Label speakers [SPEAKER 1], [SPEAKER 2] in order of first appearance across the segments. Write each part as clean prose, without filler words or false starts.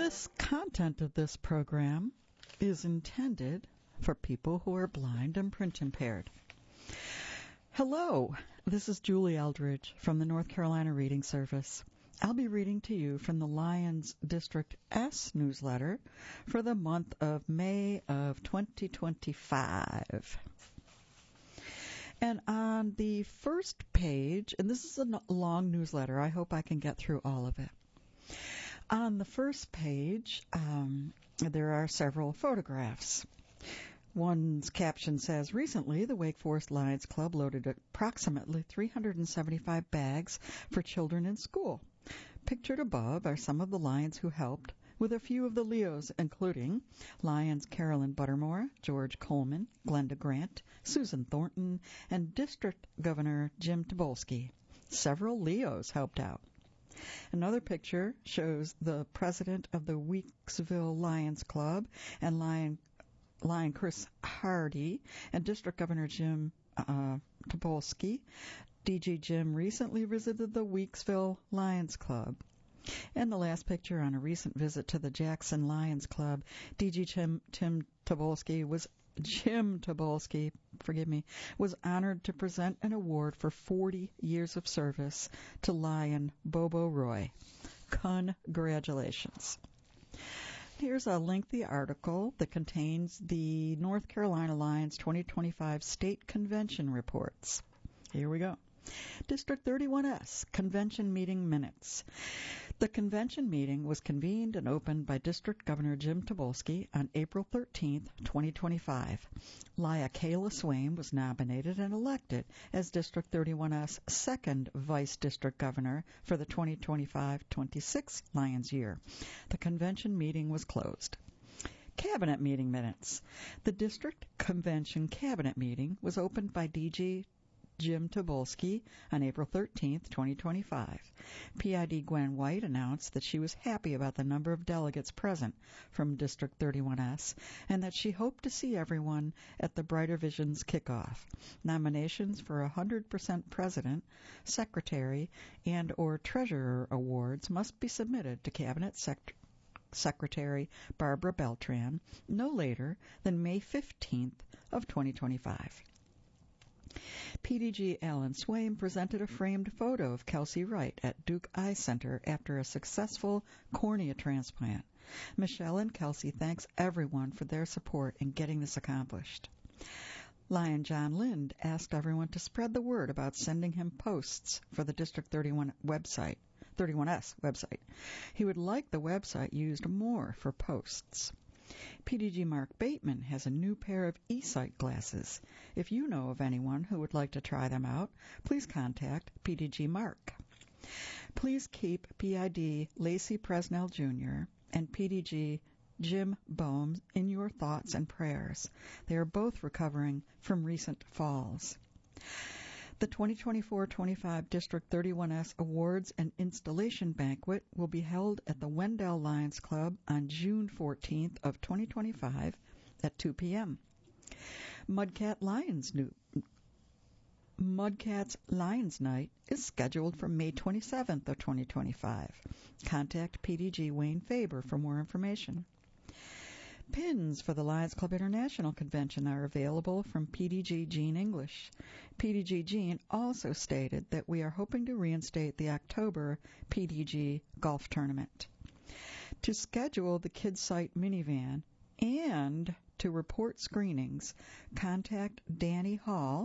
[SPEAKER 1] This content of this program is intended for people who are blind and print impaired. Hello, this is Julie Eldridge from the North Carolina Reading Service. I'll be reading to you from the Lions District S newsletter for the month of May of 2025. And on the first page, and this is a long newsletter, I hope I can get through all of it. On the first page, there are several photographs. One's caption says, recently the Wake Forest Lions Club loaded approximately 375 bags for children in school. Pictured above are some of the Lions who helped, with a few of the Leos, including Lions Carolyn Buttermore, George Coleman, Glenda Grant, Susan Thornton, and District Governor Jim Tobolsky. Several Leos helped out. Another picture shows the president of the Weeksville Lions Club and Lion Chris Hardy and District Governor Jim Tobolsky. DG Jim recently visited the Weeksville Lions Club. And the last picture on a recent visit to the Jackson Lions Club, DG Jim Tobolsky was honored to present an award for 40 years of service to Lion Bobo Roy. Congratulations. Here's a lengthy article that contains the North Carolina Lions 2025 State Convention reports. Here we go. District 31S Convention Meeting Minutes. The convention meeting was convened and opened by District Governor Jim Tobolsky on April 13, 2025. Lia Kayla Swaim was nominated and elected as District 31S second Vice District Governor for the 2025-26 Lions year. The convention meeting was closed. Cabinet meeting minutes. The District Convention Cabinet meeting was opened by DG Jim Tobolsky on April 13, 2025. PID Gwen White announced that she was happy about the number of delegates present from District 31S and that she hoped to see everyone at the Brighter Visions kickoff. Nominations for 100% President, Secretary, and or Treasurer awards must be submitted to Cabinet Secretary Barbara Beltran no later than May 15th of 2025. PDG Alan Swaim presented a framed photo of Kelsey Wright at Duke Eye Center after a successful cornea transplant. Michelle and Kelsey thanks everyone for their support in getting this accomplished. Lion John Lind asked everyone to spread the word about sending him posts for the District 31S website. He would like the website used more for posts. PDG Mark Bateman has a new pair of eSight glasses. If you know of anyone who would like to try them out, please contact PDG Mark. Please keep PID Lacey Presnell Jr. and PDG Jim Bohm in your thoughts and prayers. They are both recovering from recent falls. The 2024-25 District 31S Awards and Installation Banquet will be held at the Wendell Lions Club on June 14th of 2025 at 2 p.m. Mudcats Lions Night is scheduled for May 27th of 2025. Contact PDG Wayne Faber for more information. Pins for the Lions Club International Convention are available from PDG Gene English. PDG Gene also stated that we are hoping to reinstate the October PDG Golf Tournament. To schedule the KidSight minivan and to report screenings, contact Danny Hall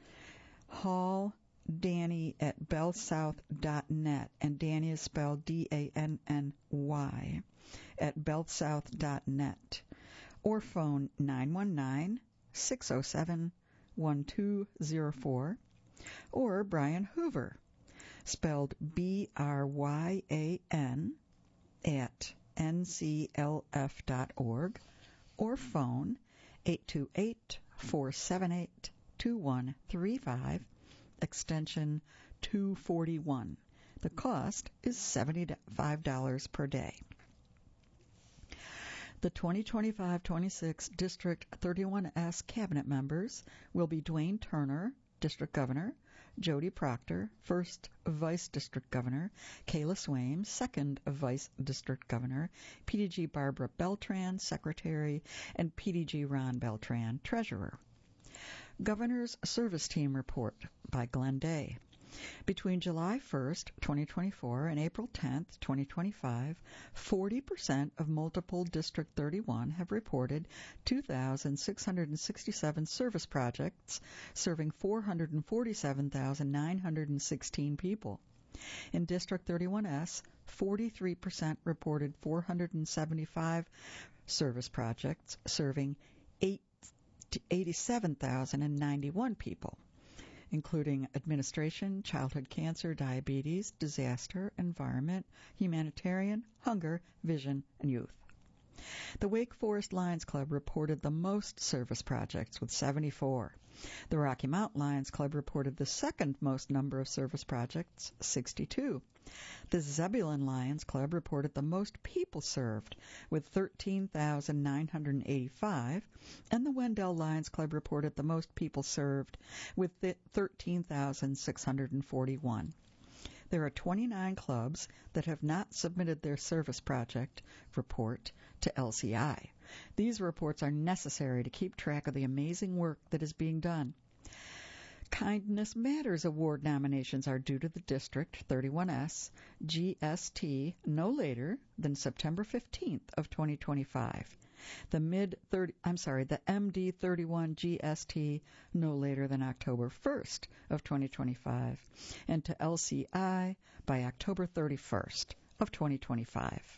[SPEAKER 1] Danny at bellsouth.net, and Danny is spelled D-A-N-N-Y, at bellsouth.net, or phone 919-607-1204, or Brian Hoover, spelled B-R-Y-A-N, at nclf.org, or phone 828-478-2135, extension 241. The cost is $75 per day. The 2025-26 District 31S Cabinet members will be Dwayne Turner, District Governor, Jody Proctor, 1st Vice District Governor, Kayla Swaim, 2nd Vice District Governor, PDG Barbara Beltran, Secretary, and PDG Ron Beltran, Treasurer. Governor's Service Team Report by Glenn Day. Between July 1st, 2024 and April 10th, 2025, 40% of multiple District 31 have reported 2,667 service projects serving 447,916 people. In District 31S, 43% reported 475 service projects serving 87,091 people, including administration, childhood cancer, diabetes, disaster, environment, humanitarian, hunger, vision, and youth. The Wake Forest Lions Club reported the most service projects with 74. The Rocky Mountain Lions Club reported the second most number of service projects, 62. The Zebulon Lions Club reported the most people served with 13,985, and the Wendell Lions Club reported the most people served with 13,641. There are 29 clubs that have not submitted their service project report to LCI. These reports are necessary to keep track of the amazing work that is being done. Kindness Matters Award nominations are due to the District 31S GST no later than September 15th of 2025. The MD 31 GST no later than October 1st of 2025, and to LCI by October 31st of 2025.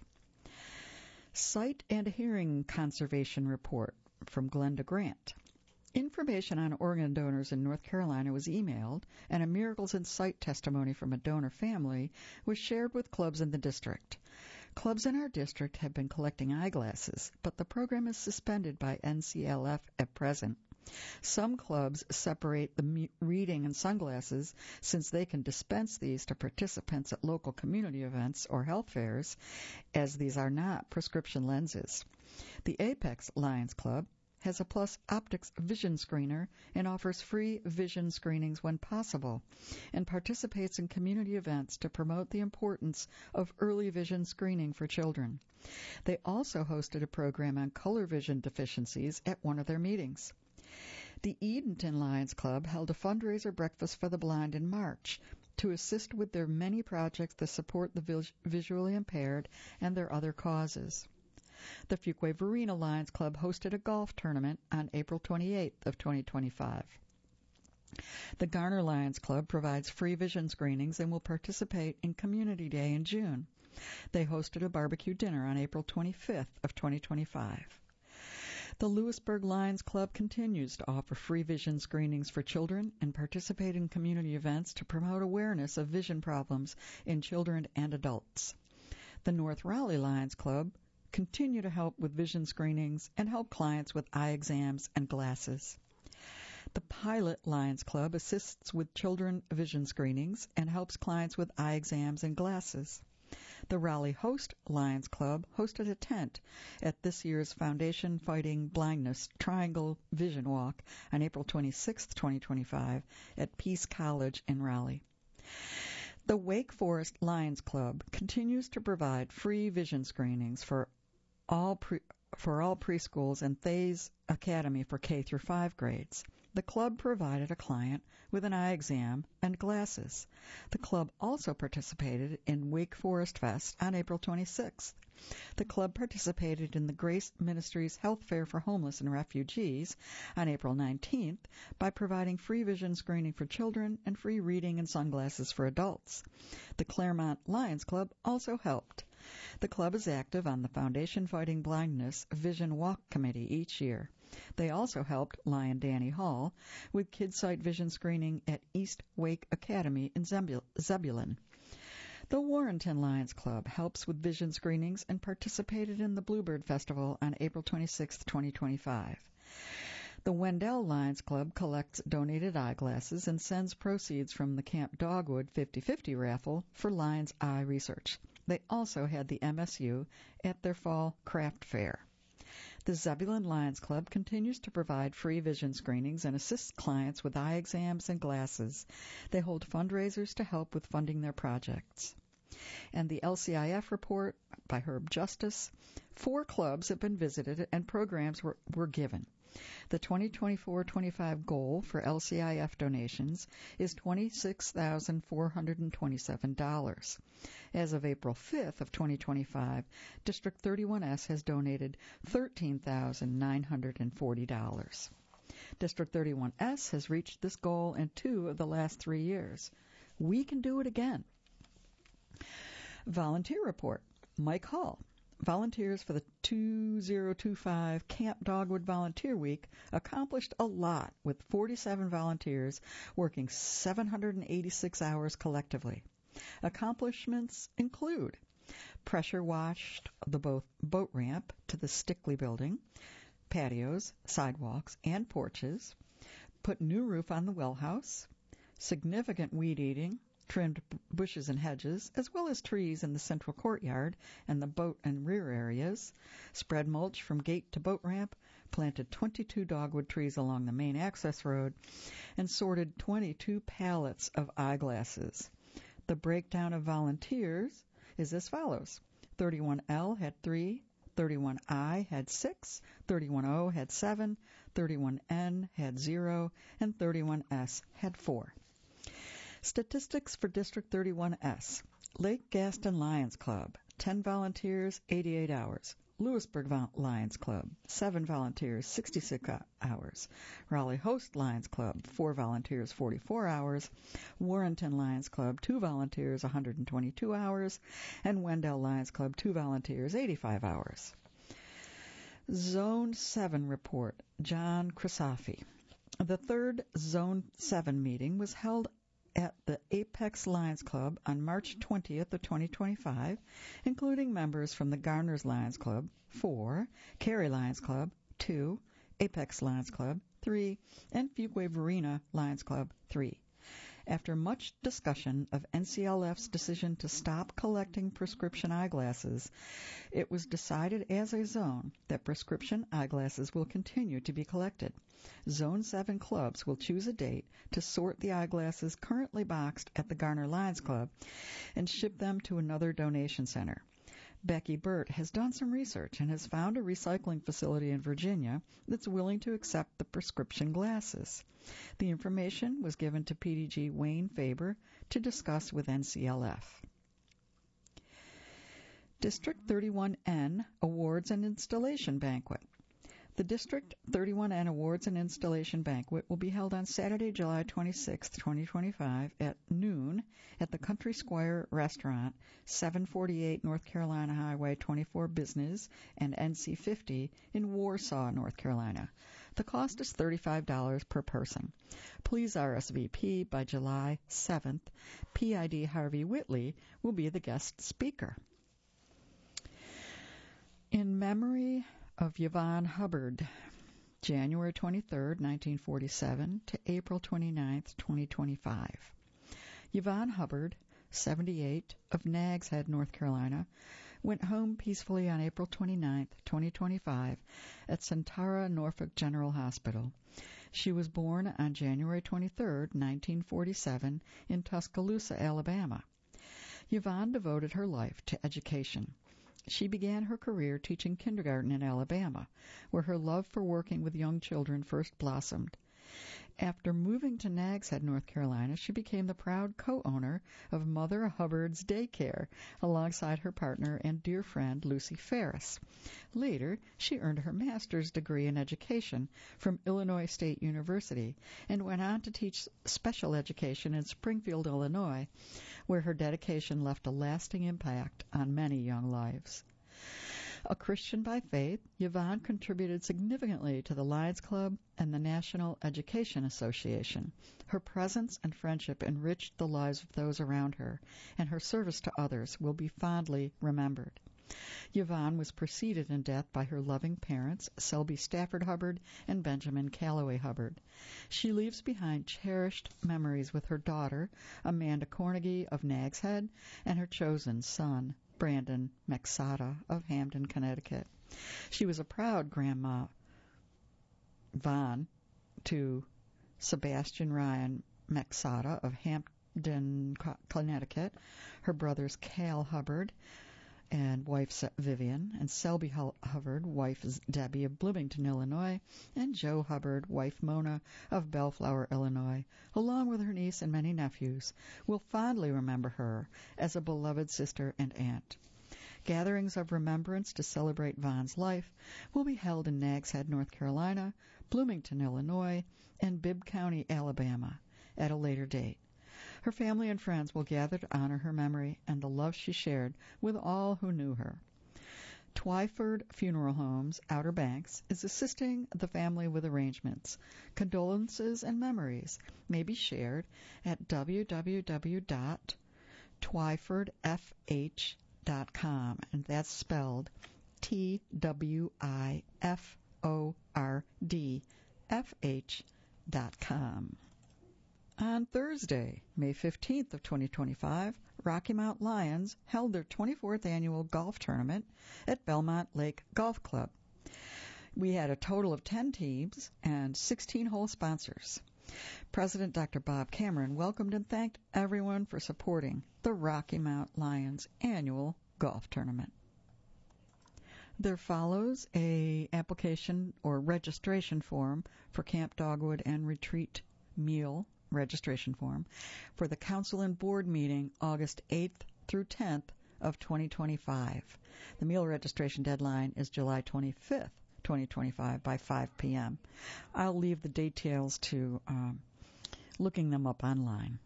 [SPEAKER 1] Sight and Hearing Conservation Report from Glenda Grant. Information on organ donors in North Carolina was emailed, and a Miracles in Sight testimony from a donor family was shared with clubs in the district. Clubs in our district have been collecting eyeglasses, but the program is suspended by NCLF at present. Some clubs separate the reading and sunglasses since they can dispense these to participants at local community events or health fairs, as these are not prescription lenses. The Apex Lions Club has a Plus Optics vision screener and offers free vision screenings when possible, and participates in community events to promote the importance of early vision screening for children. They also hosted a program on color vision deficiencies at one of their meetings. The Edenton Lions Club held a fundraiser breakfast for the blind in March to assist with their many projects that support the visually impaired and their other causes. The Fuquay-Varina Lions Club hosted a golf tournament on April 28th of 2025. The Garner Lions Club provides free vision screenings and will participate in Community Day in June. They hosted a barbecue dinner on April 25th of 2025. The Lewisburg Lions Club continues to offer free vision screenings for children and participate in community events to promote awareness of vision problems in children and adults. The North Raleigh Lions Club continue to help with vision screenings and help clients with eye exams and glasses. The Pilot Lions Club assists with children vision screenings and helps clients with eye exams and glasses. The Raleigh Host Lions Club hosted a tent at this year's Foundation Fighting Blindness Triangle Vision Walk on April 26, 2025 at Peace College in Raleigh. The Wake Forest Lions Club continues to provide free vision screenings for all preschools and Thayes Academy for K through 5 grades. The club provided a client with an eye exam and glasses. The club also participated in Wake Forest Fest on April 26th. The club participated in the Grace Ministries Health Fair for Homeless and Refugees on April 19th by providing free vision screening for children and free reading and sunglasses for adults. The Claremont Lions Club also helped. The club is active on the Foundation Fighting Blindness Vision Walk Committee each year. They also helped Lion Danny Hall with KidSight vision screening at East Wake Academy in Zebulon. The Warrenton Lions Club helps with vision screenings and participated in the Bluebird Festival on April 26, 2025. The Wendell Lions Club collects donated eyeglasses and sends proceeds from the Camp Dogwood 50/50 raffle for Lions Eye Research. They also had the MSU at their fall craft fair. The Zebulon Lions Club continues to provide free vision screenings and assists clients with eye exams and glasses. They hold fundraisers to help with funding their projects. And the LCIF report by Herb Justice. 4 clubs have been visited and programs were given. The 2024-25 goal for LCIF donations is $26,427. As of April 5th of 2025, District 31S has donated $13,940. District 31S has reached this goal in 2 of the last 3 years. We can do it again. Volunteer report. Mike Hall. Volunteers for the 2025 Camp Dogwood Volunteer Week accomplished a lot, with 47 volunteers working 786 hours collectively. Accomplishments include pressure washed the boat ramp to the Stickley building, patios, sidewalks, and porches, put new roof on the well house, significant weed eating, trimmed bushes and hedges, as well as trees in the central courtyard and the boat and rear areas, spread mulch from gate to boat ramp, planted 22 dogwood trees along the main access road, and sorted 22 pallets of eyeglasses. The breakdown of volunteers is as follows. 31L had 3, 31I had 6, 31O had 7, 31N had 0, and 31S had 4. Statistics for District 31S. Lake Gaston Lions Club, 10 volunteers, 88 hours. Lewisburg Lions Club, 7 volunteers, 66 hours. Raleigh Host Lions Club, 4 volunteers, 44 hours. Warrenton Lions Club, 2 volunteers, 122 hours. And Wendell Lions Club, 2 volunteers, 85 hours. Zone 7 report. John Crisafi. The third Zone 7 meeting was held at the Apex Lions Club on March 20th of 2025, including members from the Garners Lions Club, 4, Cary Lions Club, 2, Apex Lions Club, 3, and Fuquay-Varina Lions Club, 3. After much discussion of NCLF's decision to stop collecting prescription eyeglasses, it was decided as a zone that prescription eyeglasses will continue to be collected. Zone 7 clubs will choose a date to sort the eyeglasses currently boxed at the Garner Lions Club and ship them to another donation center. Becky Burt has done some research and has found a recycling facility in Virginia that's willing to accept the prescription glasses. The information was given to PDG Wayne Faber to discuss with NCLF. District 31N Awards and Installation Banquet. The District 31N Awards and Installation Banquet will be held on Saturday, July 26, 2025 at noon at the Country Squire Restaurant, 748 North Carolina Highway 24 Business and NC 50 in Warsaw, North Carolina. The cost is $35 per person. Please RSVP by July 7th. PID Harvey Whitley will be the guest speaker. In memory of Yvonne Hubbard, January 23, 1947 to April 29, 2025. Yvonne Hubbard, 78, of Nags Head, North Carolina, went home peacefully on April 29, 2025 at Centara Norfolk General Hospital. She was born on January 23, 1947 in Tuscaloosa, Alabama. Yvonne devoted her life to education. She began her career teaching kindergarten in Alabama, where her love for working with young children first blossomed. After moving to Nags Head, North Carolina, she became the proud co-owner of Mother Hubbard's Daycare, alongside her partner and dear friend Lucy Ferris. Later, she earned her master's degree in education from Illinois State University and went on to teach special education in Springfield, Illinois, where her dedication left a lasting impact on many young lives. A Christian by faith, Yvonne contributed significantly to the Lions Club and the National Education Association. Her presence and friendship enriched the lives of those around her, and her service to others will be fondly remembered. Yvonne was preceded in death by her loving parents, Selby Stafford Hubbard and Benjamin Calloway Hubbard. She leaves behind cherished memories with her daughter, Amanda Cornegie of Nags Head, and her chosen son, Brandon Maxata of Hamden, Connecticut. She was a proud Grandma Vaughn to Sebastian Ryan Maxata of Hamden, Connecticut, her brothers Cal Hubbard and wife Vivian, and Selby Hubbard, wife Debbie of Bloomington, Illinois, and Joe Hubbard, wife Mona of Bellflower, Illinois, along with her niece and many nephews, will fondly remember her as a beloved sister and aunt. Gatherings of remembrance to celebrate Vaughn's life will be held in Nags Head, North Carolina, Bloomington, Illinois, and Bibb County, Alabama, at a later date. Her family and friends will gather to honor her memory and the love she shared with all who knew her. Twyford Funeral Homes, Outer Banks, is assisting the family with arrangements. Condolences and memories may be shared at www.twyfordfh.com, and that's spelled TWIFORDFH.com. On Thursday, May 15th of 2025, Rocky Mount Lions held their 24th annual golf tournament at Belmont Lake Golf Club. We had a total of 10 teams and 16 hole sponsors. President Dr. Bob Cameron welcomed and thanked everyone for supporting the Rocky Mount Lions annual golf tournament. There follows a application or registration form for Camp Dogwood and Retreat Meal registration form for the Council and Board meeting August 8th through 10th of 2025. The meal registration deadline is July 25th, 2025 by 5 p.m. I'll leave the details to looking them up online.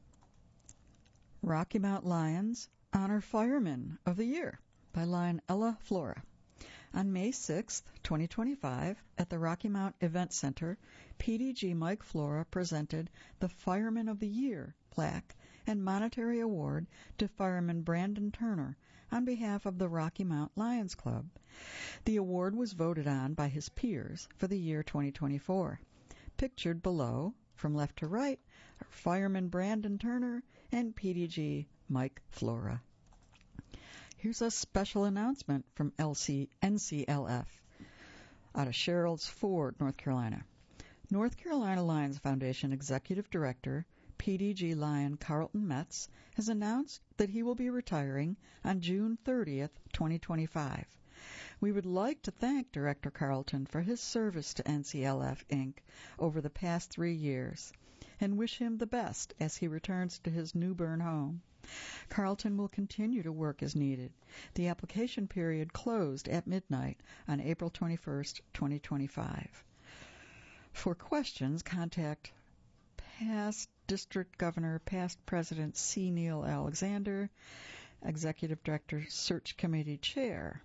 [SPEAKER 1] Rocky Mount Lions honor Fireman of the Year by Lion Ella Flora. On May 6, 2025, at the Rocky Mount Event Center, PDG Mike Flora presented the Fireman of the Year plaque and monetary award to Fireman Brandon Turner on behalf of the Rocky Mount Lions Club. The award was voted on by his peers for the year 2024. Pictured below, from left to right, are Fireman Brandon Turner and PDG Mike Flora. Here's a special announcement from NCLF out of Sherrills Ford, North Carolina. North Carolina Lions Foundation Executive Director, PDG Lion Carlton Metz, has announced that he will be retiring on June 30th, 2025. We would like to thank Director Carlton for his service to NCLF, Inc. over the past 3 years and wish him the best as he returns to his New Bern home. Carlton will continue to work as needed. The application period closed at midnight on April 21st, 2025. For questions, contact past District Governor, past President C. Neil Alexander, Executive Director, Search Committee Chair.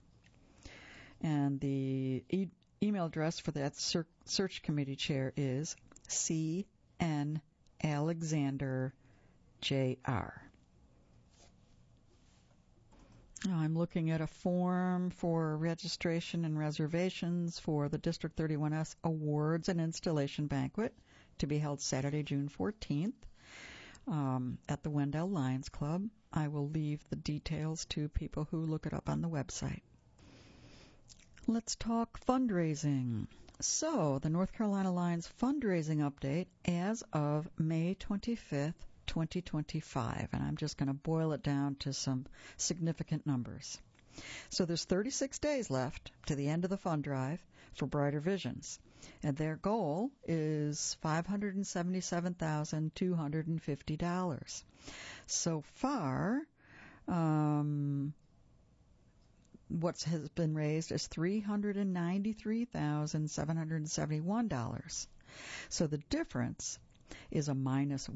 [SPEAKER 1] And the email address for that Search Committee Chair is C.N. Alexander Jr. I'm looking at a form for registration and reservations for the District 31S Awards and Installation Banquet to be held Saturday, June 14th at the Wendell Lions Club. I will leave the details to people who look it up on the website. Let's talk fundraising. So, the North Carolina Lions fundraising update as of May 25th, 2025, and I'm just going to boil it down to some significant numbers. So there's 36 days left to the end of the fund drive for Brighter Visions, and their goal is $577,250. So far, what has been raised is $393,771. So the difference is a minus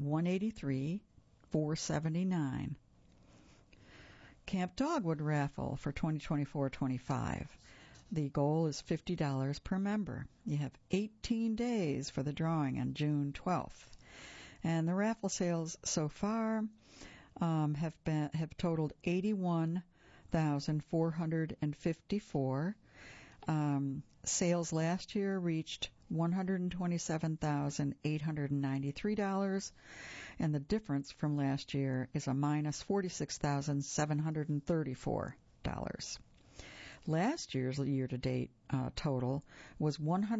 [SPEAKER 1] $183,479. Camp Dogwood raffle for 2024-25. The goal is $50 per member. You have 18 days for the drawing on June 12th. And the raffle sales so far have totaled $81,454. Sales last year reached $127,893, and the difference from last year is a minus $46,734. Last year's year-to-date total was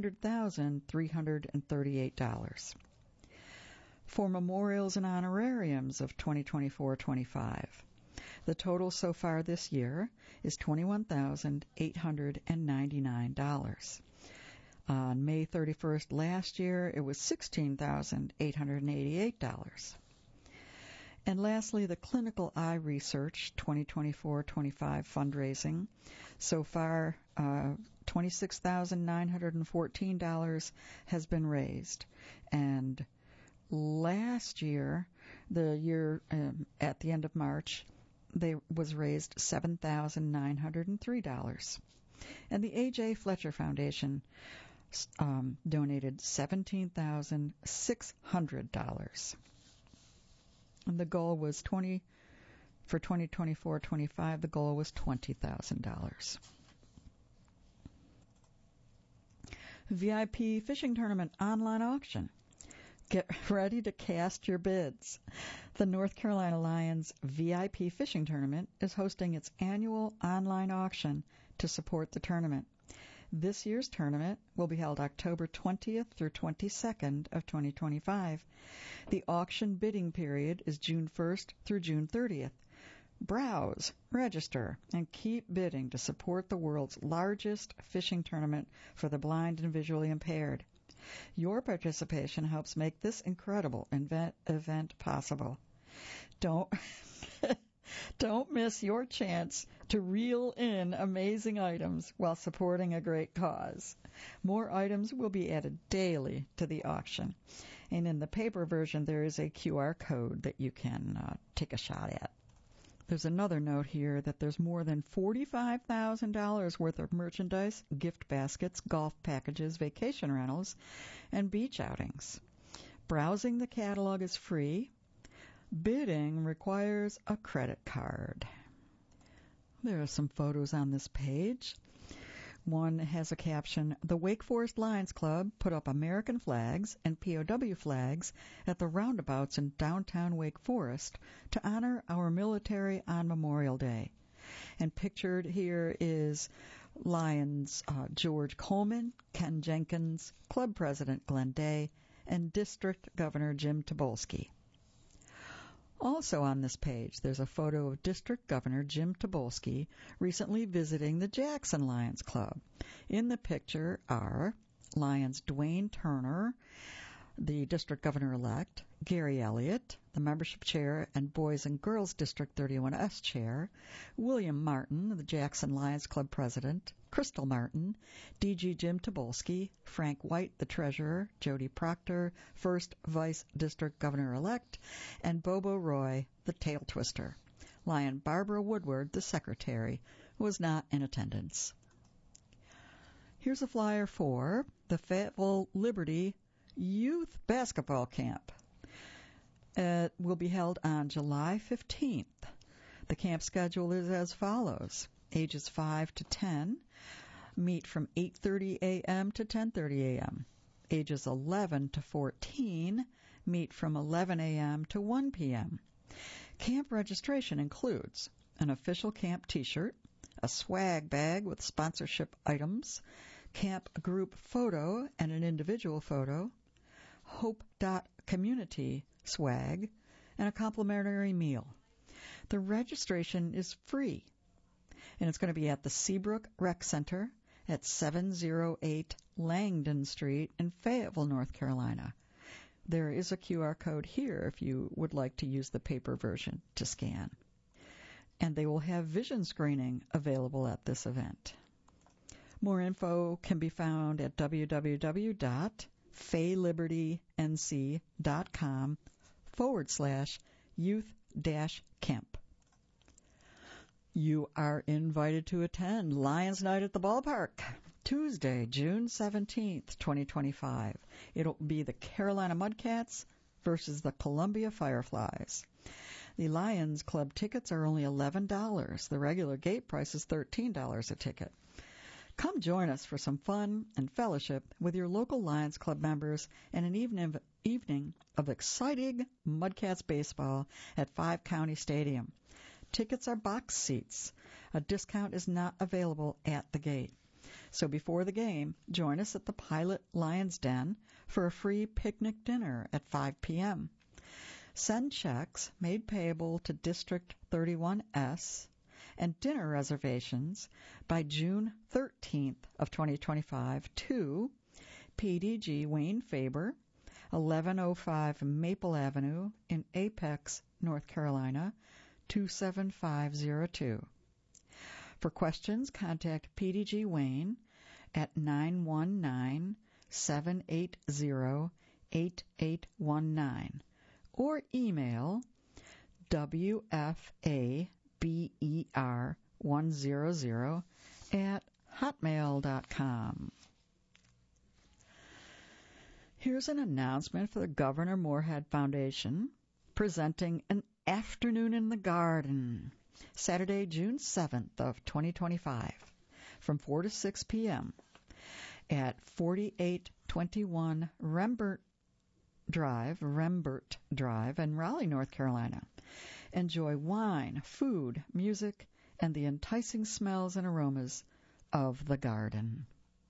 [SPEAKER 1] $100,338. For memorials and honorariums of 2024-25, the total so far this year is $21,899. On May 31st last year, it was $16,888. And lastly, the Clinical Eye Research 2024-25 fundraising. So far, $26,914 has been raised. And last year, the year at the end of March, was raised $7,903. And the A.J. Fletcher Foundation donated $17,600. And the goal was for 2024-25, the goal was $20,000. VIP Fishing Tournament online auction. Get ready to cast your bids. The North Carolina Lions VIP Fishing Tournament is hosting its annual online auction to support the tournament. This year's tournament will be held October 20th through 22nd of 2025. The auction bidding period is June 1st through June 30th. Browse, register, and keep bidding to support the world's largest fishing tournament for the blind and visually impaired. Your participation helps make this incredible event possible. Don't miss your chance to reel in amazing items while supporting a great cause. More items will be added daily to the auction. And in the paper version, there is a QR code that you can take a shot at. There's another note here that there's more than $45,000 worth of merchandise, gift baskets, golf packages, vacation rentals, and beach outings. Browsing the catalog is free. Bidding requires a credit card. There are some photos on this page. One has a caption, "The Wake Forest Lions Club put up American flags and POW flags at the roundabouts in downtown Wake Forest to honor our military on Memorial Day." And pictured here is Lions George Coleman, Ken Jenkins, Club President Glenn Day, and District Governor Jim Tobolsky. Also on this page, there's a photo of District Governor Jim Tobolsky recently visiting the Jackson Lions Club. In the picture are Lions Dwayne Turner, the District Governor-elect, Gary Elliott, the Membership Chair and Boys and Girls District 31S Chair, William Martin, the Jackson Lions Club President, Crystal Martin, DG Jim Tobolsky, Frank White, the Treasurer, Jody Proctor, First Vice District Governor-elect, and Bobo Roy, the Tail Twister. Lion Barbara Woodward, the Secretary, was not in attendance. Here's a flyer for the Fayetteville Liberty Youth Basketball Camp. It will be held on July 15th. The camp schedule is as follows. Ages 5 to 10 meet from 8:30 a.m. to 10:30 a.m. Ages 11 to 14 meet from 11 a.m. to 1 p.m. Camp registration includes an official camp T-shirt, a swag bag with sponsorship items, camp group photo and an individual photo, Hope.community swag, and a complimentary meal. The registration is free, and it's going to be at the Seabrook Rec Center at 708 Langdon Street in Fayetteville, North Carolina. There is a QR code here if you would like to use the paper version to scan. And they will have vision screening available at this event. More info can be found at www.faylibertync.com/youth-camp. You are invited to attend Lions Night at the Ballpark, Tuesday, June 17th, 2025. It'll be the Carolina Mudcats versus the Columbia Fireflies. The Lions Club tickets are only $11. The regular gate price is $13 a ticket. Come join us for some fun and fellowship with your local Lions Club members and an evening of exciting Mudcats baseball at Five County Stadium. Tickets are box seats. A discount is not available at the gate. So before the game, join us at the Pilot Lions Den for a free picnic dinner at 5 p.m. Send checks made payable to District 31S and dinner reservations by June 13th of 2025 to PDG Wayne Faber, 1105 Maple Avenue in Apex, North Carolina, 27502. For questions, contact PDG Wayne at 919-780-8819 or email WFABER100 at hotmail.com. Here's an announcement for the Governor Moorhead Foundation presenting an afternoon in the garden, Saturday, June 7th of 2025, from 4 to 6 p.m. at 4821 Rembert Drive in Raleigh, North Carolina. Enjoy wine, food, music, and the enticing smells and aromas of the garden.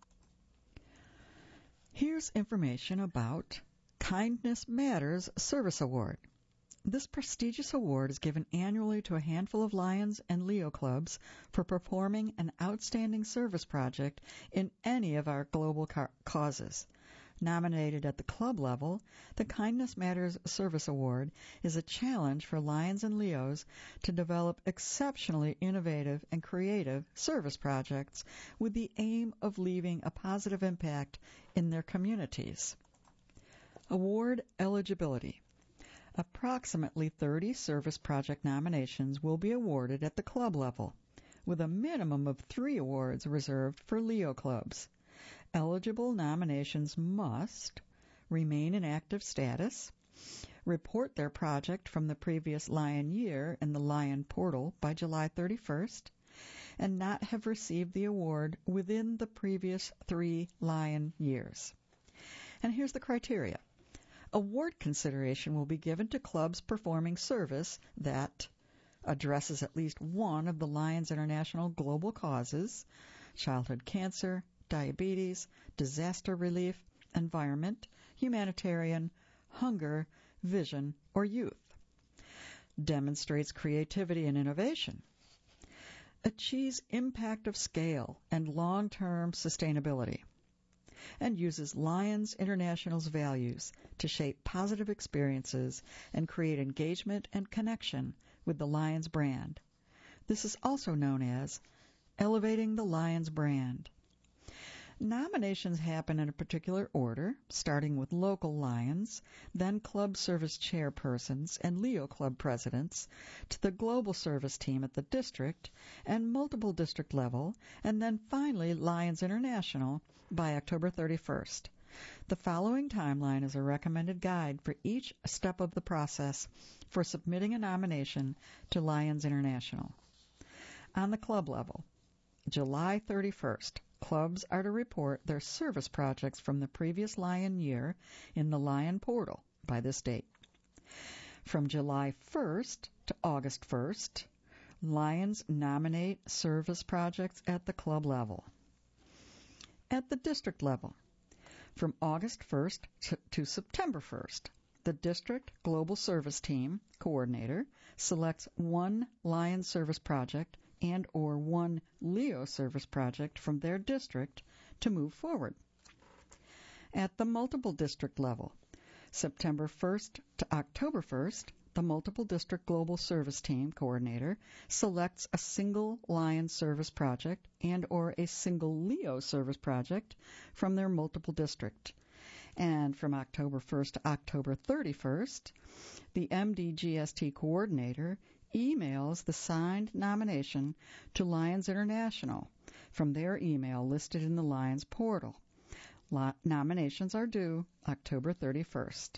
[SPEAKER 1] Here's information about Kindness Matters Service Award. This prestigious award is given annually to a handful of Lions and Leo clubs for performing an outstanding service project in any of our global causes. Nominated at the club level, the Kindness Matters Service Award is a challenge for Lions and Leos to develop exceptionally innovative and creative service projects with the aim of leaving a positive impact in their communities. Award eligibility. Approximately 30 service project nominations will be awarded at the club level, with a minimum of 3 awards reserved for Leo clubs. Eligible nominations must remain in active status, report their project from the previous Lion year in the Lion portal by July 31st, and not have received the award within the previous 3 Lion years. And here's the criteria. Award consideration will be given to clubs performing service that addresses at least one of the Lions International global causes: childhood cancer, diabetes, disaster relief, environment, humanitarian, hunger, vision, or youth. Demonstrates creativity and innovation. Achieves impact of scale and long-term sustainability. And uses Lions International's values to shape positive experiences and create engagement and connection with the Lions brand. This is also known as elevating the Lions brand. Nominations happen in a particular order, starting with local Lions, then club service chairpersons and Leo club presidents, to the global service team at the district and multiple district level, and then finally Lions International by October 31st. The following timeline is a recommended guide for each step of the process for submitting a nomination to Lions International. On the club level, July 31st, clubs are to report their service projects from the previous Lion year in the Lion portal by this date. From July 1st to August 1st, Lions nominate service projects at the club level. At the district level, from August 1st to September 1st, the District Global Service Team Coordinator selects one Lion service project and or one Leo service project from their district to move forward. At the multiple district level, September 1st to October 1st, the Multiple District Global Service Team Coordinator selects a single Lion service project and or a single Leo service project from their multiple district. And from October 1st to October 31st, the MDGST Coordinator emails the signed nomination to Lions International from their email listed in the Lions portal. Nominations are due October 31st.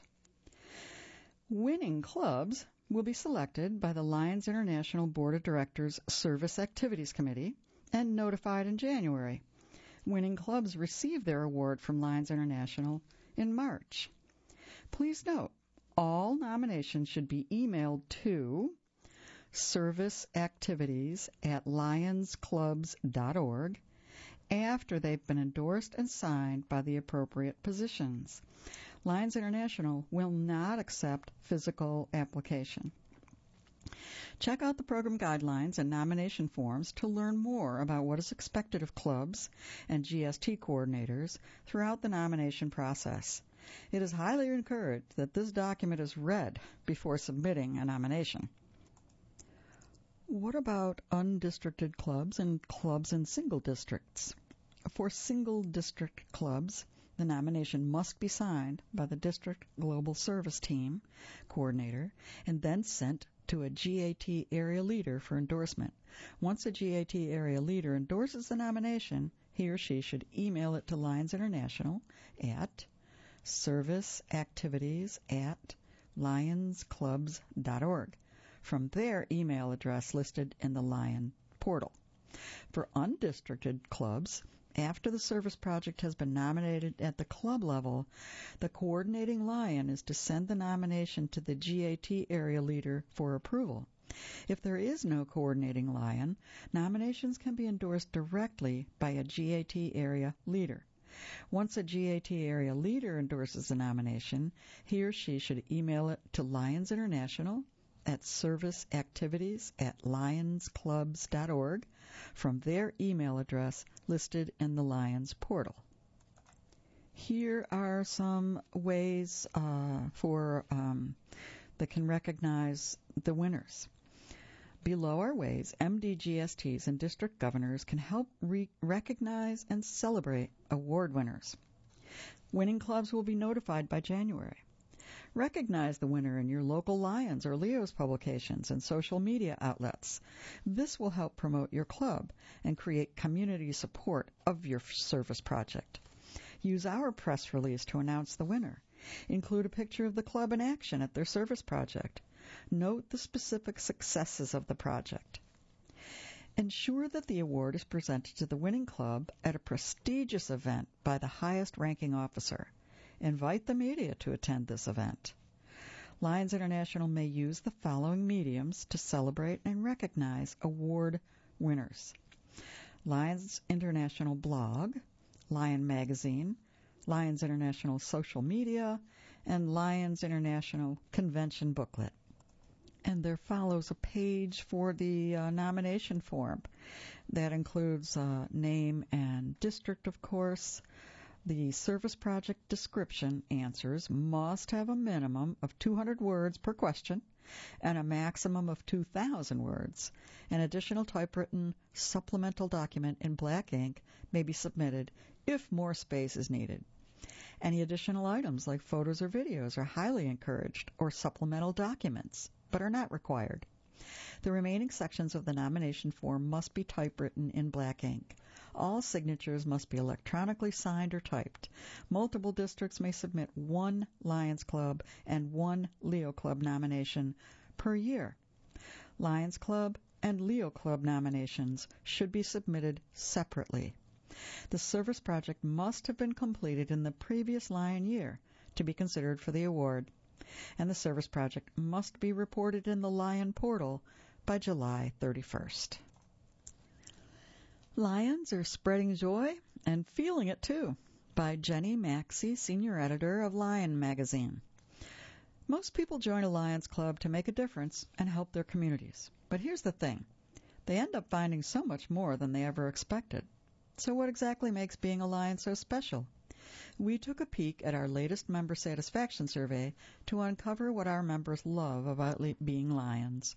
[SPEAKER 1] Winning clubs will be selected by the Lions International Board of Directors Service Activities Committee and notified in January. Winning clubs receive their award from Lions International in March. Please note, all nominations should be emailed to serviceactivities@lionsclubs.org after they've been endorsed and signed by the appropriate positions. Lions International will not accept physical application. Check out the program guidelines and nomination forms to learn more about what is expected of clubs and GST coordinators throughout the nomination process. It is highly encouraged that this document is read before submitting a nomination. What about undistricted clubs and clubs in single districts? For single district clubs, the nomination must be signed by the District Global Service Team coordinator and then sent to a GAT area leader for endorsement. Once a GAT area leader endorses the nomination, he or she should email it to Lions International at serviceactivities@lionsclubs.org from their email address listed in the Lion portal. For undistricted clubs, after the service project has been nominated at the club level, the coordinating Lion is to send the nomination to the GAT area leader for approval. If there is no coordinating Lion, nominations can be endorsed directly by a GAT area leader. Once a GAT area leader endorses the nomination, he or she should email it to Lions International at serviceactivities@lionsclubs.org from their email address listed in the Lions portal. Here are some ways that can recognize the winners. Below are ways MDGSTs and district governors can help recognize and celebrate award winners. Winning clubs will be notified by January. Recognize the winner in your local Lions or Leos publications and social media outlets. This will help promote your club and create community support of your service project. Use our press release to announce the winner. Include a picture of the club in action at their service project. Note the specific successes of the project. Ensure that the award is presented to the winning club at a prestigious event by the highest ranking officer. Invite the media to attend this event. Lions International may use the following mediums to celebrate and recognize award winners: Lions International blog, Lion Magazine, Lions International social media, and Lions International convention booklet. And there follows a page for the nomination form. That includes name and district, of course. The service project description answers must have a minimum of 200 words per question and a maximum of 2,000 words. An additional typewritten supplemental document in black ink may be submitted if more space is needed. Any additional items like photos or videos are highly encouraged, or supplemental documents, but are not required. The remaining sections of the nomination form must be typewritten in black ink. All signatures must be electronically signed or typed. Multiple districts may submit one Lions Club and one Leo Club nomination per year. Lions Club and Leo Club nominations should be submitted separately. The service project must have been completed in the previous Lion year to be considered for the award, and the service project must be reported in the Lion portal by July 31st. Lions are spreading joy and feeling it too, by Jenny Maxey, Senior Editor of Lion Magazine. Most people join a Lions Club to make a difference and help their communities. But here's the thing. They end up finding so much more than they ever expected. So what exactly makes being a Lion so special? We took a peek at our latest member satisfaction survey to uncover what our members love about being Lions.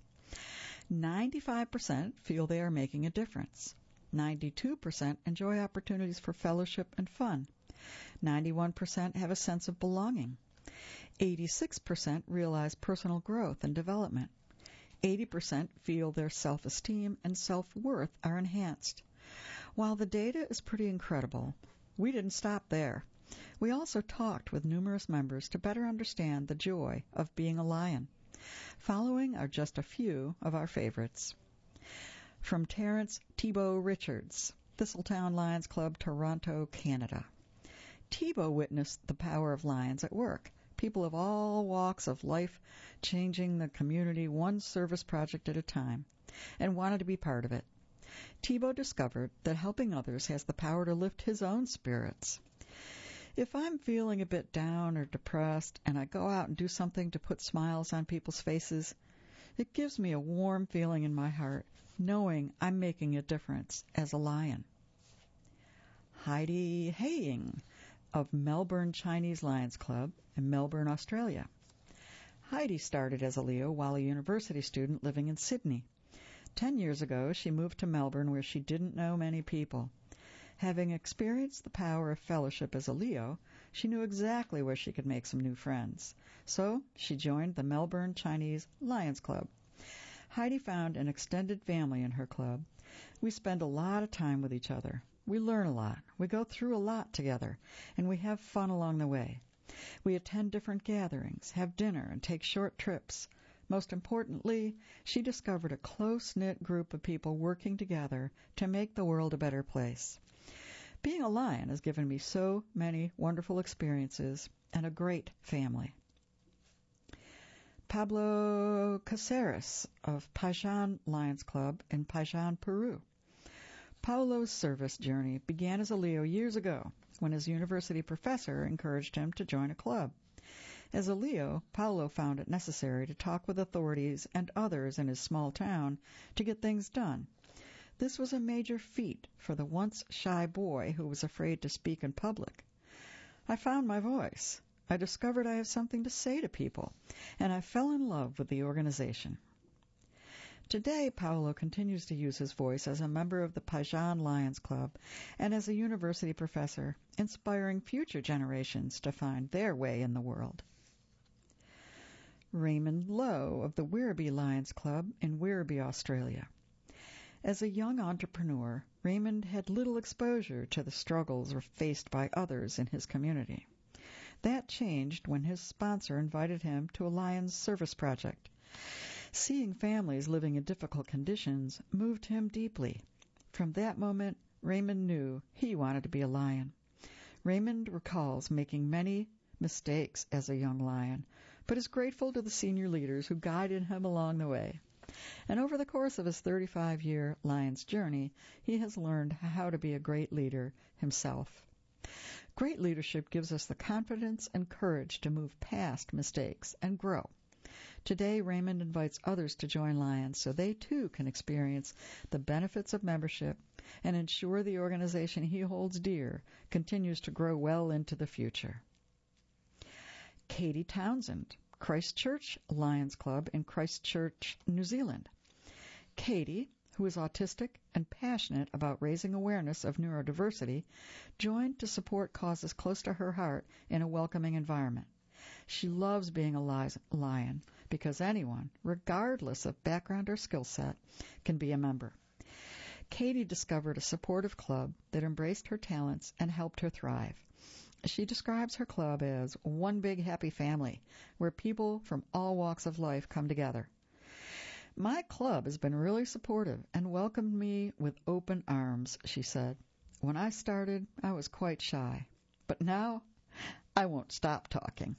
[SPEAKER 1] 95% feel they are making a difference. 92% enjoy opportunities for fellowship and fun. 91% have a sense of belonging. 86% realize personal growth and development. 80% feel their self-esteem and self-worth are enhanced. While the data is pretty incredible, we didn't stop there. We also talked with numerous members to better understand the joy of being a Lion. Following are just a few of our favorites. From Terrence Thibault Richards, Thistletown Lions Club, Toronto, Canada. Thibault witnessed the power of Lions at work. people of all walks of life changing the community one service project at a time, and wanted to be part of it. Thibault discovered that helping others has the power to lift his own spirits. If I'm feeling a bit down or depressed and I go out and do something to put smiles on people's faces, it gives me a warm feeling in my heart, knowing I'm making a difference as a lion. Heidi Haying of Melbourne Chinese Lions Club in Melbourne, Australia. Heidi started as a Leo while a university student living in Sydney. 10 years ago, she moved to Melbourne where she didn't know many people. Having experienced the power of fellowship as a Leo, she knew exactly where she could make some new friends. So she joined the Melbourne Chinese Lions Club. Heidi found an extended family in her club. We spend a lot of time with each other. We learn a lot. We go through a lot together, and we have fun along the way. We attend different gatherings, have dinner, and take short trips. Most importantly, she discovered a close-knit group of people working together to make the world a better place. Being a lion has given me so many wonderful experiences and a great family. Pablo Caceres of Pajan Lions Club in Pajan, Peru. Paulo's service journey began as a Leo years ago when his university professor encouraged him to join a club. As a Leo, Paulo found it necessary to talk with authorities and others in his small town to get things done. This was a major feat for the once shy boy who was afraid to speak in public. I found my voice. I discovered I have something to say to people, and I fell in love with the organization. Today, Paulo continues to use his voice as a member of the Pajan Lions Club and as a university professor, inspiring future generations to find their way in the world. Raymond Lowe of the Werribee Lions Club in Werribee, Australia. As a young entrepreneur, Raymond had little exposure to the struggles faced by others in his community. That changed when his sponsor invited him to a Lions service project. Seeing families living in difficult conditions moved him deeply. From that moment, Raymond knew he wanted to be a lion. Raymond recalls making many mistakes as a young lion, but is grateful to the senior leaders who guided him along the way. And over the course of his 35-year Lions journey, he has learned how to be a great leader himself. Great leadership gives us the confidence and courage to move past mistakes and grow. Today, Raymond invites others to join Lions so they too can experience the benefits of membership and ensure the organization he holds dear continues to grow well into the future. Katie Townsend, Christchurch Lions Club in Christchurch, New Zealand. Katie, who is autistic and passionate about raising awareness of neurodiversity, joined to support causes close to her heart in a welcoming environment. She loves being a lion because anyone, regardless of background or skill set, can be a member. Katie discovered a supportive club that embraced her talents and helped her thrive. She describes her club as one big happy family where people from all walks of life come together. My club has been really supportive and welcomed me with open arms, she said. When I started, I was quite shy, but now I won't stop talking.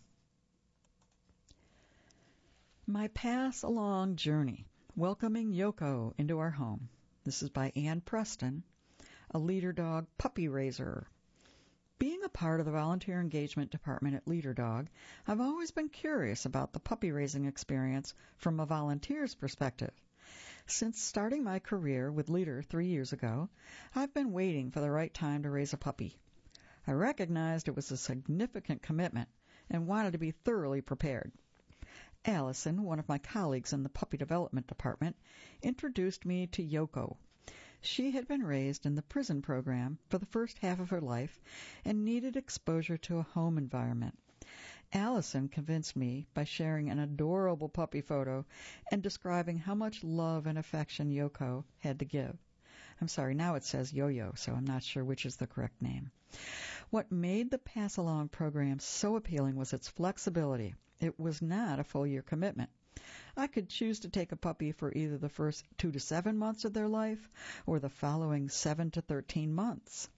[SPEAKER 1] My Pass Along Journey, Welcoming Yoko into Our Home. This is by Ann Preston, a Leader Dog puppy raiser. Being a part of the volunteer engagement department at Leader Dog, I've always been curious about the puppy raising experience from a volunteer's perspective. Since starting my career with Leader 3 years ago, I've been waiting for the right time to raise a puppy. I recognized it was a significant commitment and wanted to be thoroughly prepared. Allison, one of my colleagues in the puppy development department, introduced me to Yoko. She had been raised in the prison program for the first half of her life and needed exposure to a home environment. Allison convinced me by sharing an adorable puppy photo and describing how much love and affection Yoko had to give. I'm sorry, now it says Yo-Yo, so I'm not sure which is the correct name. What made the Pass Along program so appealing was its flexibility. It was not a full-year commitment. I could choose to take a puppy for either the first 2 to 7 months of their life or the following 7 to 13 months.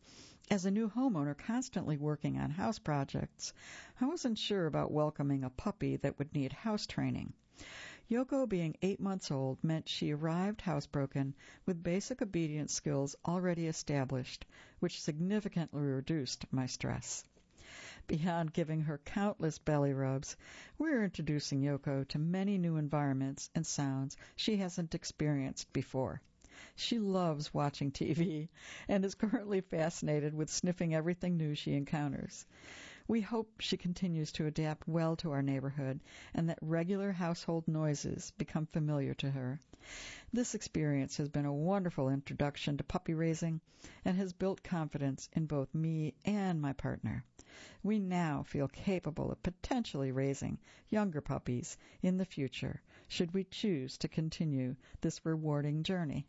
[SPEAKER 1] As a new homeowner constantly working on house projects, I wasn't sure about welcoming a puppy that would need house training. Yoko, being 8 months old, meant she arrived housebroken with basic obedience skills already established, which significantly reduced my stress. Beyond giving her countless belly rubs, we're introducing Yoko to many new environments and sounds she hasn't experienced before. She loves watching TV and is currently fascinated with sniffing everything new she encounters. We hope she continues to adapt well to our neighborhood and that regular household noises become familiar to her. This experience has been a wonderful introduction to puppy raising and has built confidence in both me and my partner. We now feel capable of potentially raising younger puppies in the future, should we choose to continue this rewarding journey.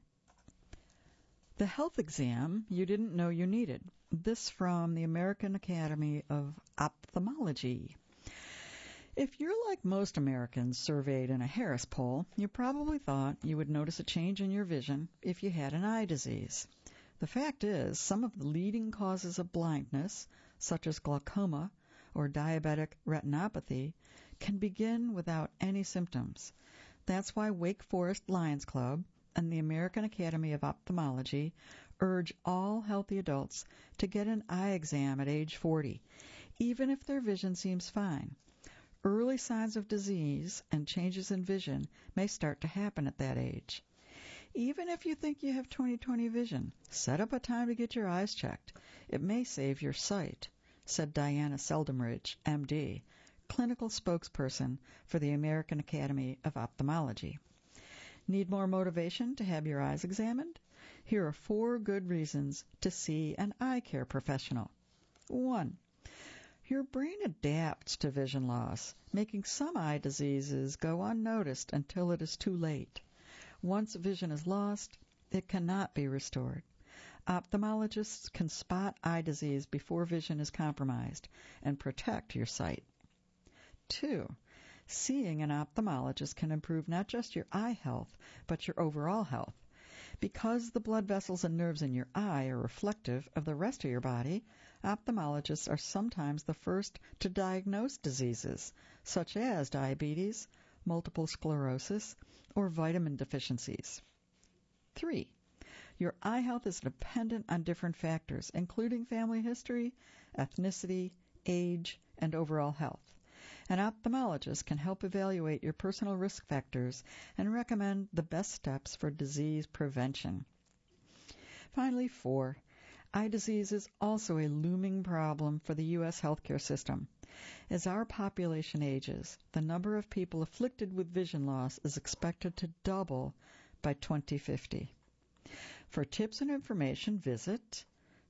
[SPEAKER 1] The health exam you didn't know you needed. This from the American Academy of Ophthalmology. If you're like most Americans surveyed in a Harris poll, you probably thought you would notice a change in your vision if you had an eye disease. The fact is, some of the leading causes of blindness, such as glaucoma or diabetic retinopathy, can begin without any symptoms. That's why Wake Forest Lions Club and the American Academy of Ophthalmology urge all healthy adults to get an eye exam at age 40, even if their vision seems fine. Early signs of disease and changes in vision may start to happen at that age. Even if you think you have 20/20 vision, set up a time to get your eyes checked. It may save your sight, said Diana Seldamridge, MD, clinical spokesperson for the American Academy of Ophthalmology. Need more motivation to have your eyes examined? Here are 4 good reasons to see an eye care professional. 1. Your brain adapts to vision loss, making some eye diseases go unnoticed until it is too late. Once vision is lost, it cannot be restored. Ophthalmologists can spot eye disease before vision is compromised and protect your sight. 2. Seeing an ophthalmologist can improve not just your eye health, but your overall health. Because the blood vessels and nerves in your eye are reflective of the rest of your body, ophthalmologists are sometimes the first to diagnose diseases, such as diabetes, multiple sclerosis, or vitamin deficiencies. 3. Your eye health is dependent on different factors, including family history, ethnicity, age, and overall health. An ophthalmologist can help evaluate your personal risk factors and recommend the best steps for disease prevention. Finally, 4. Eye disease is also a looming problem for the U.S. healthcare system. As our population ages, the number of people afflicted with vision loss is expected to double by 2050. For tips and information, visit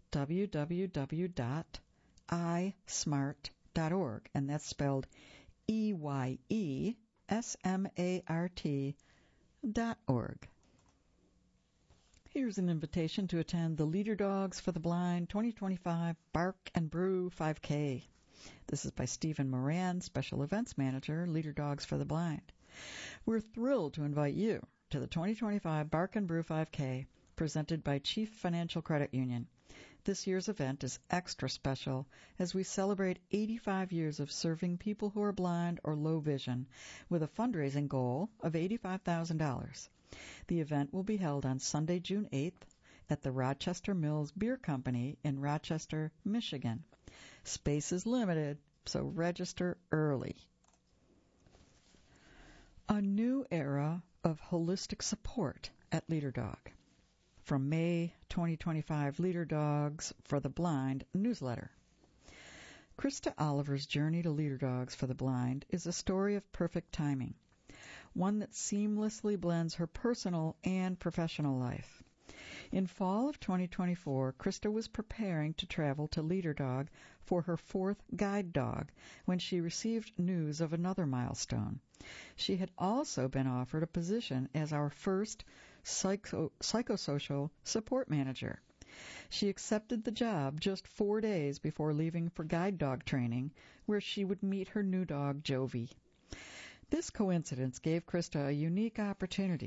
[SPEAKER 1] www.eyesmart.org, and that's spelled EYESMART.org. Here's an invitation to attend the Leader Dogs for the Blind 2025 Bark and Brew 5K. This is by Stephen Moran, Special Events Manager, Leader Dogs for the Blind. We're thrilled to invite you to the 2025 Bark and Brew 5K, presented by Chief Financial Credit Union. This year's event is extra special as we celebrate 85 years of serving people who are blind or low vision with a fundraising goal of $85,000. The event will be held on Sunday, June 8th at the Rochester Mills Beer Company in Rochester, Michigan. Space is limited, so register early. A new era of holistic support at Leader Dog. From May 2025 Leader Dogs for the Blind newsletter. Krista Oliver's journey to Leader Dogs for the Blind is a story of perfect timing, one that seamlessly blends her personal and professional life. In fall of 2024, Krista was preparing to travel to Leader Dog for her 4th guide dog when she received news of another milestone. She had also been offered a position as our first psychosocial support manager. She accepted the job just 4 days before leaving for guide dog training, where she would meet her new dog, Jovi. This coincidence gave Krista a unique opportunity.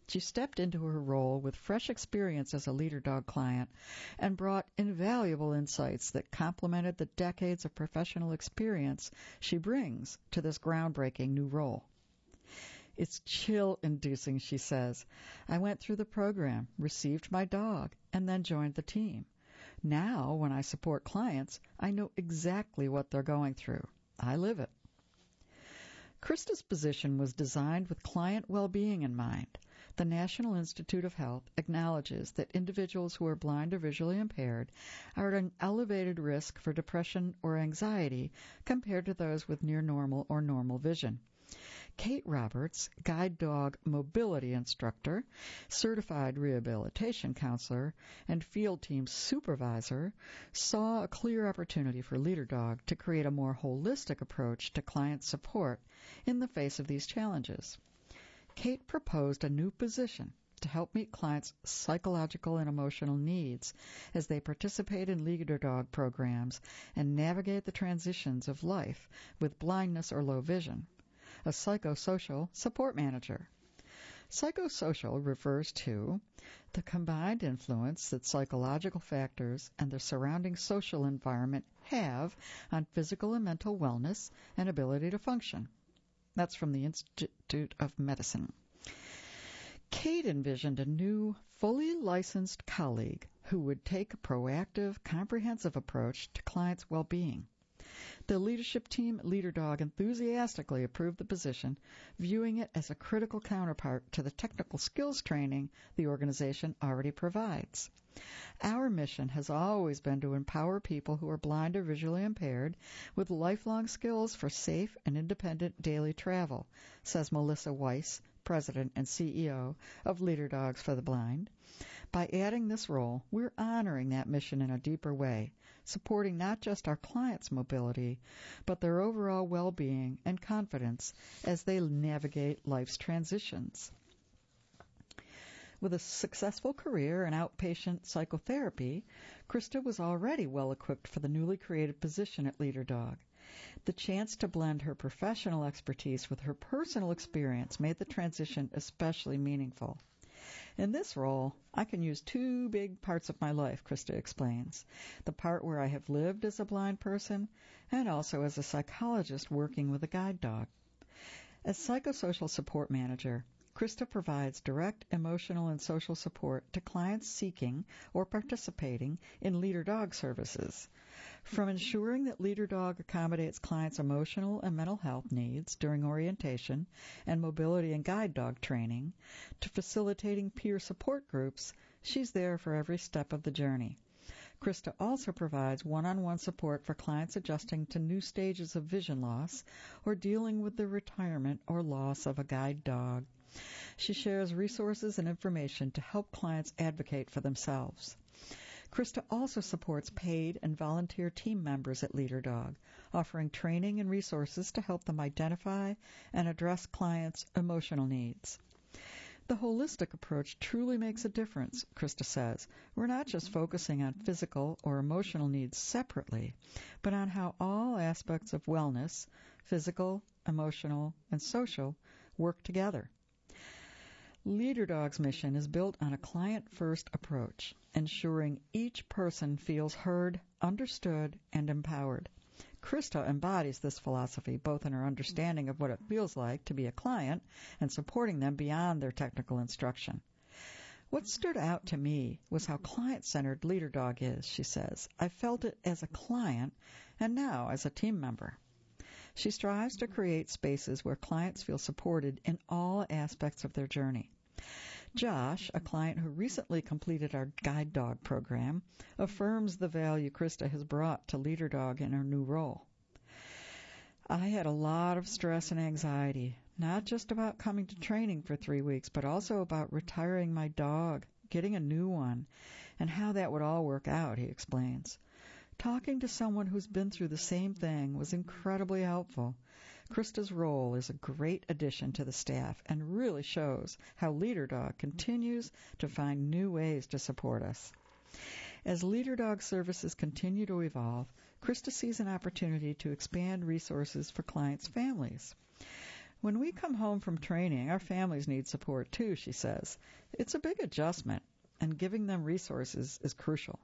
[SPEAKER 1] She stepped into her role with fresh experience as a leader dog client and brought invaluable insights that complemented the decades of professional experience she brings to this groundbreaking new role. It's chill-inducing, she says. I went through the program, received my dog, and then joined the team. Now, when I support clients, I know exactly what they're going through. I live it. Krista's position was designed with client well-being in mind. The National Institute of Health acknowledges that individuals who are blind or visually impaired are at an elevated risk for depression or anxiety compared to those with near normal or normal vision. Kate Roberts, guide dog mobility instructor, certified rehabilitation counselor, and field team supervisor, saw a clear opportunity for Leader Dog to create a more holistic approach to client support in the face of these challenges. Kate proposed a new position to help meet clients' psychological and emotional needs as they participate in Leader Dog programs and navigate the transitions of life with blindness or low vision. A psychosocial support manager. Psychosocial refers to the combined influence that psychological factors and the surrounding social environment have on physical and mental wellness and ability to function. That's from the Institute of Medicine. Kate envisioned a new, fully licensed colleague who would take a proactive, comprehensive approach to clients' well-being. The leadership team at Leader Dog enthusiastically approved the position, viewing it as a critical counterpart to the technical skills training the organization already provides. Our mission has always been to empower people who are blind or visually impaired with lifelong skills for safe and independent daily travel, says Melissa Weiss, President and CEO of Leader Dogs for the Blind. By adding this role, we're honoring that mission in a deeper way, supporting not just our clients' mobility, but their overall well-being and confidence as they navigate life's transitions. With a successful career in outpatient psychotherapy, Krista was already well equipped for the newly created position at Leader Dog. The chance to blend her professional expertise with her personal experience made the transition especially meaningful. In this role, I can use two big parts of my life, Krista explains. The part where I have lived as a blind person and also as a psychologist working with a guide dog. As psychosocial support manager, Krista provides direct emotional and social support to clients seeking or participating in Leader Dog services. From ensuring that Leader Dog accommodates clients' emotional and mental health needs during orientation and mobility and guide dog training, to facilitating peer support groups, she's there for every step of the journey. Krista also provides one-on-one support for clients adjusting to new stages of vision loss or dealing with the retirement or loss of a guide dog. She shares resources and information to help clients advocate for themselves. Krista also supports paid and volunteer team members at Leader Dog, offering training and resources to help them identify and address clients' emotional needs. The holistic approach truly makes a difference, Krista says. We're not just focusing on physical or emotional needs separately, but on how all aspects of wellness, physical, emotional, and social, work together. Leader Dog's mission is built on a client-first approach, ensuring each person feels heard, understood, and empowered. Krista embodies this philosophy both in her understanding of what it feels like to be a client and supporting them beyond their technical instruction. What stood out to me was how client-centered Leader Dog is, she says. I felt it as a client and now as a team member. She strives to create spaces where clients feel supported in all aspects of their journey. Josh, a client who recently completed our guide dog program, affirms the value Krista has brought to Leader Dog in her new role. I had a lot of stress and anxiety, not just about coming to training for 3 weeks, but also about retiring my dog, getting a new one, and how that would all work out, he explains. Talking to someone who's been through the same thing was incredibly helpful. Krista's role is a great addition to the staff and really shows how Leader Dog continues to find new ways to support us. As Leader Dog services continue to evolve, Krista sees an opportunity to expand resources for clients' families. When we come home from training, our families need support too, she says. It's a big adjustment, and giving them resources is crucial.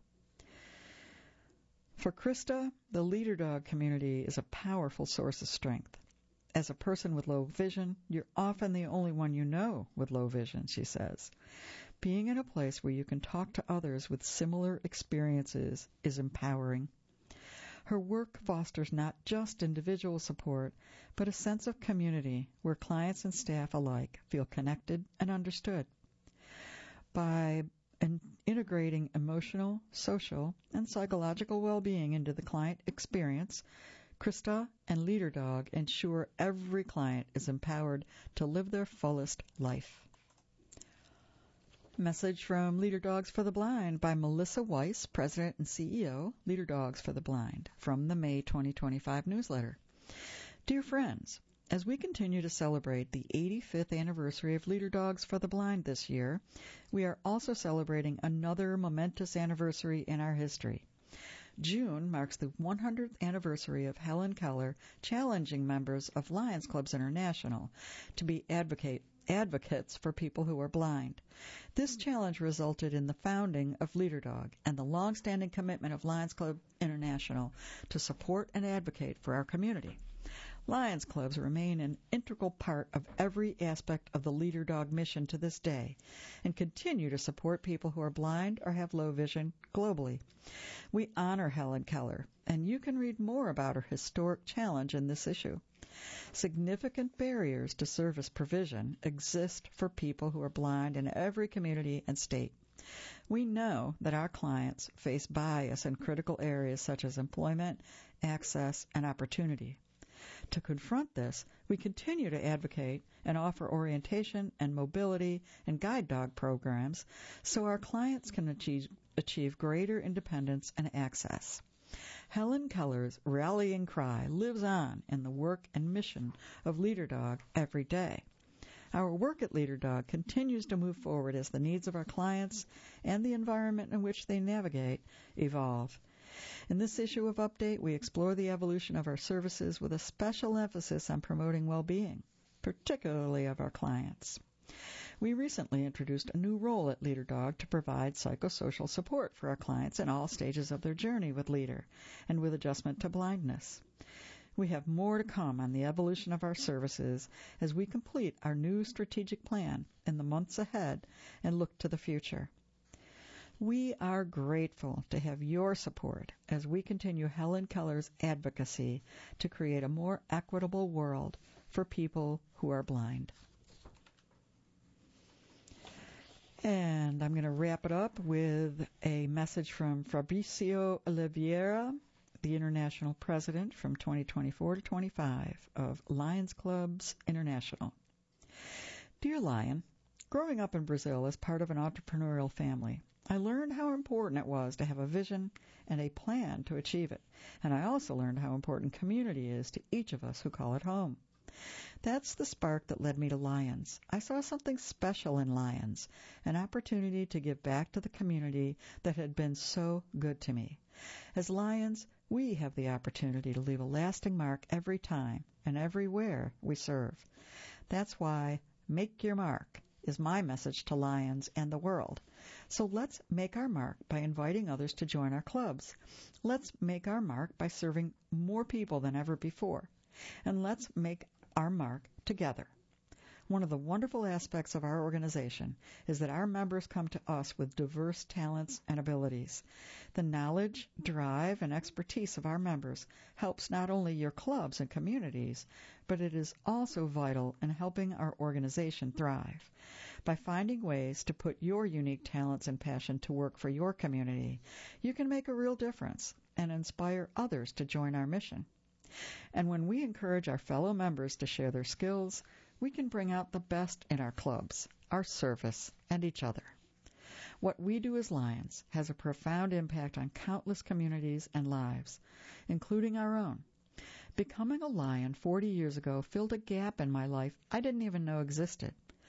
[SPEAKER 1] For Krista, the Leader Dog community is a powerful source of strength. As a person with low vision, you're often the only one you know with low vision, she says. Being in a place where you can talk to others with similar experiences is empowering. Her work fosters not just individual support, but a sense of community where clients and staff alike feel connected and understood. By integrating emotional, social, and psychological well-being into the client experience, Krista and Leader Dog ensure every client is empowered to live their fullest life. Message from Leader Dogs for the Blind by Melissa Weiss, President and CEO, Leader Dogs for the Blind, from the May 2025 newsletter. Dear friends, as we continue to celebrate the 85th anniversary of Leader Dogs for the Blind this year, we are also celebrating another momentous anniversary in our history. June marks the 100th anniversary of Helen Keller challenging members of Lions Clubs International to be advocates for people who are blind. This challenge resulted in the founding of Leader Dog and the long-standing commitment of Lions Club International to support and advocate for our community. Lions Clubs remain an integral part of every aspect of the Leader Dog mission to this day and continue to support people who are blind or have low vision globally. We honor Helen Keller, and you can read more about her historic challenge in this issue. Significant barriers to service provision exist for people who are blind in every community and state. We know that our clients face bias in critical areas such as employment, access, and opportunity. To confront this, we continue to advocate and offer orientation and mobility and guide dog programs so our clients can achieve greater independence and access. Helen Keller's rallying cry lives on in the work and mission of Leader Dog every day. Our work at Leader Dog continues to move forward as the needs of our clients and the environment in which they navigate evolve. In this issue of Update, we explore the evolution of our services with a special emphasis on promoting well-being, particularly of our clients. We recently introduced a new role at Leader Dog to provide psychosocial support for our clients in all stages of their journey with Leader and with adjustment to blindness. We have more to come on the evolution of our services as we complete our new strategic plan in the months ahead and look to the future. We are grateful to have your support as we continue Helen Keller's advocacy to create a more equitable world for people who are blind. And I'm going to wrap it up with a message from Fabrizio Oliveira, the International President from 2024 to 25 of Lions Clubs International. Dear Lion, growing up in Brazil as part of an entrepreneurial family, I learned how important it was to have a vision and a plan to achieve it, and I also learned how important community is to each of us who call it home. That's the spark that led me to Lions. I saw something special in Lions, an opportunity to give back to the community that had been so good to me. As Lions, we have the opportunity to leave a lasting mark every time and everywhere we serve. That's why Make Your Mark is my message to Lions and the world. So let's make our mark by inviting others to join our clubs. Let's make our mark by serving more people than ever before. And let's make our mark together. One of the wonderful aspects of our organization is that our members come to us with diverse talents and abilities. The knowledge, drive, and expertise of our members helps not only your clubs and communities, but it is also vital in helping our organization thrive. By finding ways to put your unique talents and passion to work for your community, you can make a real difference and inspire others to join our mission. And when we encourage our fellow members to share their skills, we can bring out the best in our clubs, our service, and each other. What we do as Lions has a profound impact on countless communities and lives, including our own. Becoming a Lion 40 years ago filled a gap in my life I didn't even know existed.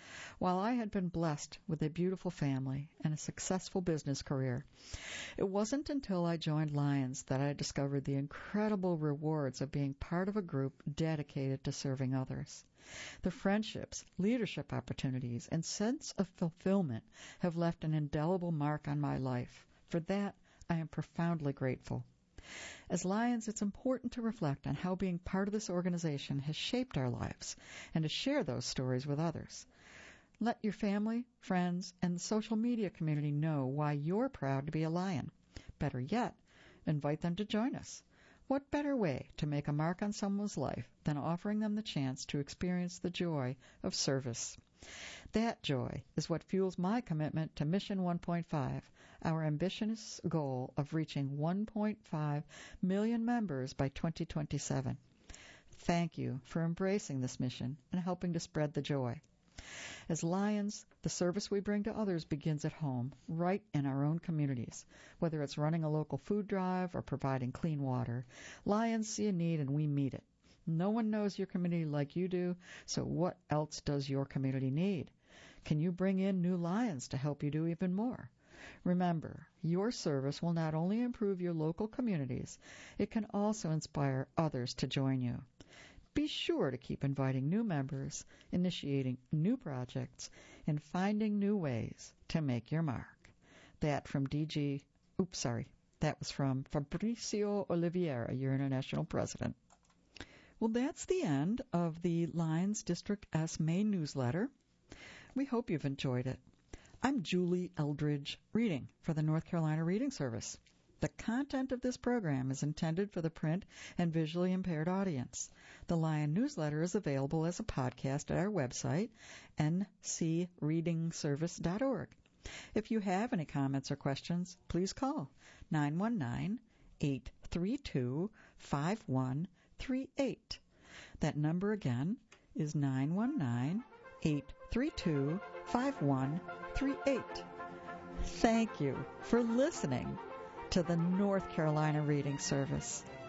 [SPEAKER 1] while I had been blessed with a beautiful family and a successful business career. It wasn't until I joined Lions that I discovered the incredible rewards of being part of a group dedicated to serving others. The friendships, leadership opportunities, and sense of fulfillment have left an indelible mark on my life. For that, I am profoundly grateful. As Lions, it's important to reflect on how being part of this organization has shaped our lives and to share those stories with others. Let your family, friends, and the social media community know why you're proud to be a Lion. Better yet, invite them to join us. What better way to make a mark on someone's life than offering them the chance to experience the joy of service? That joy is what fuels my commitment to Mission 1.5, our ambitious goal of reaching 1.5 million members by 2027. Thank you for embracing this mission and helping to spread the joy. As Lions, the service we bring to others begins at home, right in our own communities. Whether it's running a local food drive or providing clean water, Lions see a need and we meet it. No one knows your community like you do, so what else does your community need? Can you bring in new Lions to help you do even more? Remember, your service will not only improve your local communities, it can also inspire others to join you. Be sure to keep inviting new members, initiating new projects, and finding new ways to make your mark. That was from Fabrizio Oliveira, your International President. Well, that's the end of the Lions District S May newsletter. We hope you've enjoyed it. I'm Julie Eldridge, reading for the North Carolina Reading Service. The content of this program is intended for the print and visually impaired audience. The Lion newsletter is available as a podcast at our website, ncreadingservice.org. If you have any comments or questions, please call 919-832-5138. That number again is 919-832-5138. Thank you for listening to the North Carolina Reading Service.